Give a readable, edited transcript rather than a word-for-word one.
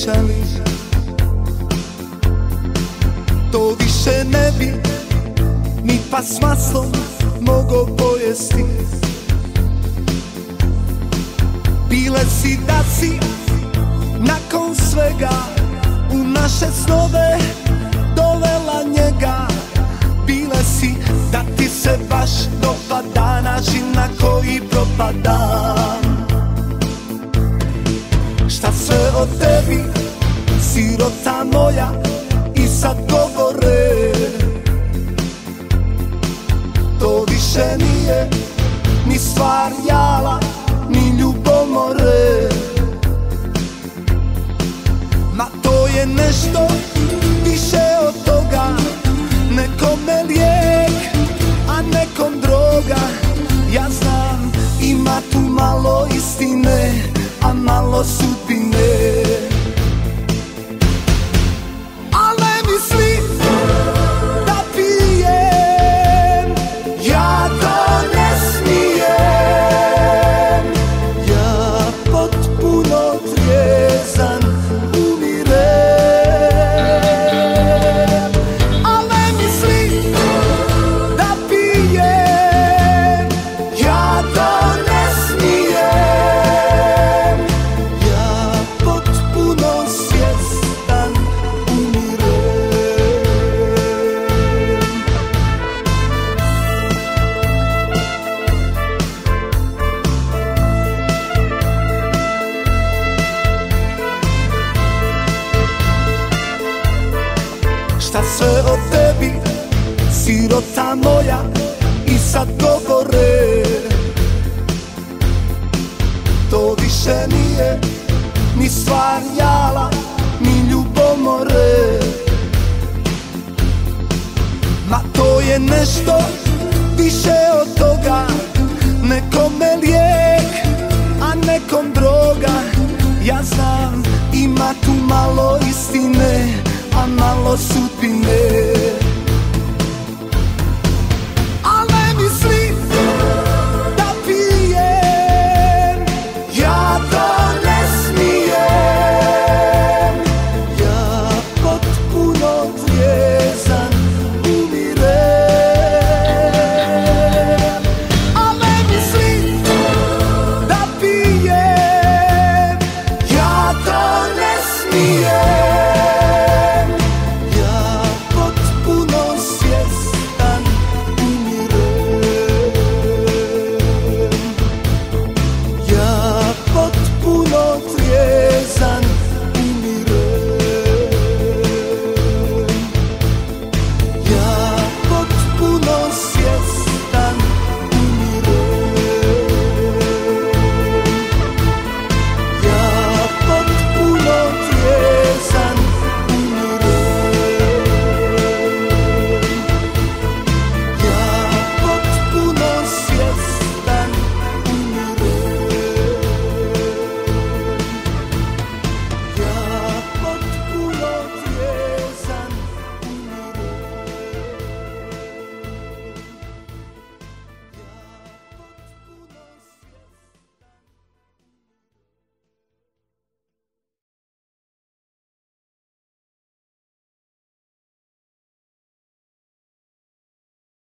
pričali, to više ne bi ni pa s maslom mogo pojesti. Bile si da si nakon svega u naše snove dovela njega. Bile si da ti se baš dopada način na koji propadam. Šta sve o tebi, sirota moja, i sad govore. To više nije ni stvar jala, ni ljubomore. Ma to je nešto više od toga, nekome lijek, a nekom droga. Ja znam, ima tu malo istine, a malo sudbine. Al ne misli da pijem, ja to ne smijem. Ja potpuno trijezan umirem. Al ne misli da pijem, ja to ne smijem. Ja potpuno svjestan umirem. Šta sve o tebi, sirota moja, i sad govore. To više nije ni stvar jala, ni ljubomore. Ma to je nešto više od toga, nekome lijek, a nekom droga. Ja znam, ima tu malo istine, a malo sudbine.